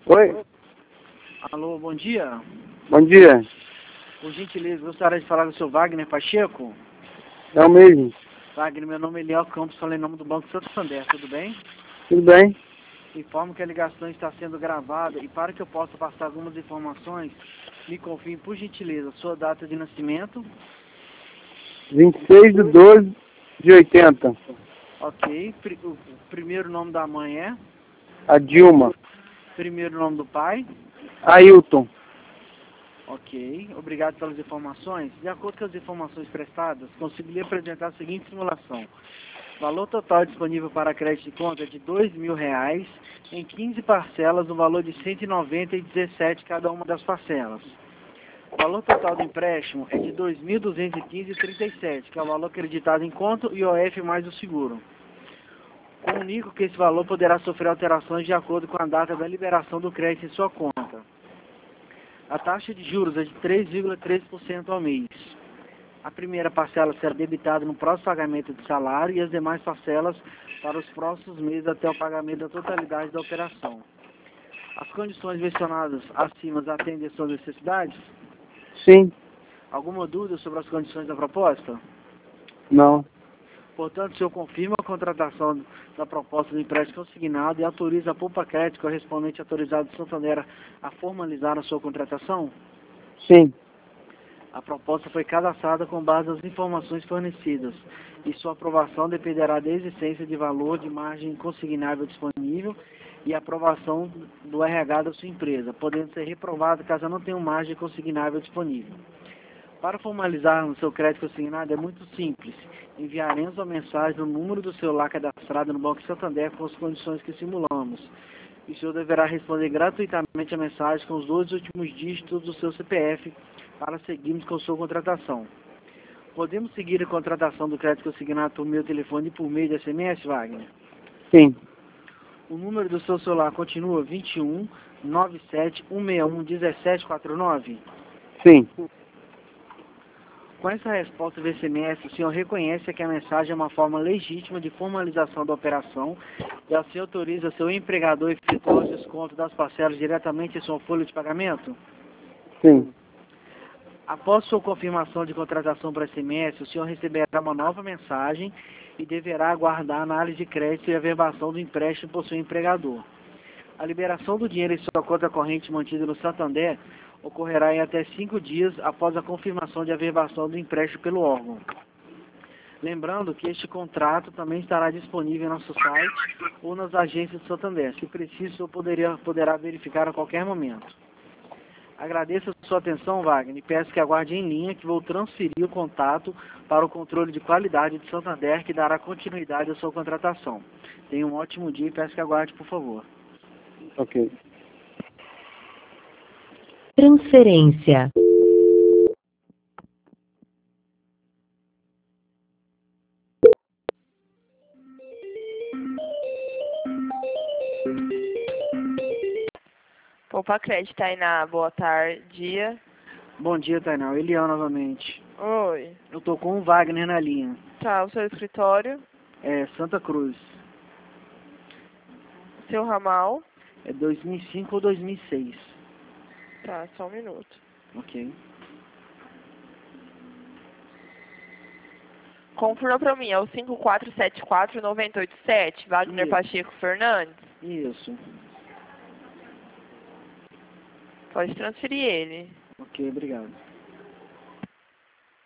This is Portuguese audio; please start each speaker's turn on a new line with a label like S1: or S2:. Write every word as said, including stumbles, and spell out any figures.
S1: Oi,
S2: Alô, bom dia.
S1: bom dia.
S2: Por gentileza, gostaria de falar com o senhor Wagner Pacheco.
S1: É o mesmo.
S2: Wagner, meu nome é Eliel Campos, falei em nome do Banco Santo Santander, tudo bem?
S1: Tudo bem?
S2: Informo que a ligação está sendo gravada e para que eu possa passar algumas informações, me confirme, por gentileza, sua data de nascimento.
S1: vinte e seis de doze de oitenta.
S2: Ok. Pri- O primeiro nome da mãe é?
S1: A Dilma.
S2: Primeiro nome do pai?
S1: Ailton.
S2: Ok. Obrigado pelas informações. De acordo com as informações prestadas, consegui apresentar a seguinte simulação. Valor total disponível para crédito de conta é de dois mil reais em quinze parcelas, no valor de cento e noventa e dezessete cada uma das parcelas. O valor total do empréstimo é de dois mil duzentos e quinze vírgula trinta e sete, que é o valor acreditado em conta e O F mais o seguro. Comunico que esse valor poderá sofrer alterações de acordo com a data da liberação do crédito em sua conta. A taxa de juros é de três vírgula três por cento ao mês. A primeira parcela será debitada no próximo pagamento de salário e as demais parcelas para os próximos meses até o pagamento da totalidade da operação. As condições mencionadas acima atendem às suas necessidades?
S1: Sim.
S2: Alguma dúvida sobre as condições da proposta?
S1: Não.
S2: Portanto, o senhor confirma a contratação da proposta do empréstimo consignado e autoriza a Poupa Crédito correspondente autorizado de Santander a formalizar a sua contratação?
S1: Sim.
S2: A proposta foi cadastrada com base nas informações fornecidas e sua aprovação dependerá da existência de valor de margem consignável disponível e aprovação do R H da sua empresa, podendo ser reprovado caso não tenha margem consignável disponível. Para formalizar o seu crédito consignado é muito simples. Enviaremos uma mensagem no número do celular cadastrado no Banco Santander com as condições que simulamos. E o senhor deverá responder gratuitamente a mensagem com os dois últimos dígitos do seu C P F para seguirmos com sua contratação. Podemos seguir a contratação do crédito consignado por meio telefone e por meio de S M S, Wagner?
S1: Sim.
S2: O número do seu celular continua vinte e um, noventa e sete, cento e sessenta e um, dezessete quarenta e nove?
S1: Sim.
S2: Com essa resposta do S M S, o senhor reconhece que a mensagem é uma forma legítima de formalização da operação e assim autoriza seu empregador a efetuar o desconto das parcelas diretamente em sua folha de pagamento?
S1: Sim.
S2: Após sua confirmação de contratação por S M S, o senhor receberá uma nova mensagem e deverá aguardar a análise de crédito e a averbação do empréstimo por seu empregador. A liberação do dinheiro em sua conta corrente mantida no Santander ocorrerá em até cinco dias após a confirmação de averbação do empréstimo pelo órgão. Lembrando que este contrato também estará disponível em nosso site ou nas agências do Santander. Se preciso, poderia, poderá verificar a qualquer momento. Agradeço a sua atenção, Wagner, e peço que aguarde em linha que vou transferir o contato para o controle de qualidade de Santander, que dará continuidade à sua contratação. Tenha um ótimo dia e peço que aguarde, por favor.
S1: Ok.
S3: Transferência.
S4: Poupa Crédito, Tainá, boa tarde. Dia.
S2: Bom dia, Tainá. Eliel novamente.
S4: Oi.
S2: Eu tô com o Wagner na linha.
S4: Tá, o seu escritório,
S2: É Santa Cruz.
S4: seu ramal.
S2: É dois mil e cinco ou dois mil e seis?
S4: Tá, só um minuto.
S2: Ok.
S4: Confirma pra mim, é o cinco quatro sete quatro nove oito sete, Wagner
S2: Isso.
S4: Pacheco Fernandes.
S2: Isso.
S4: Pode transferir ele.
S2: Ok, obrigado.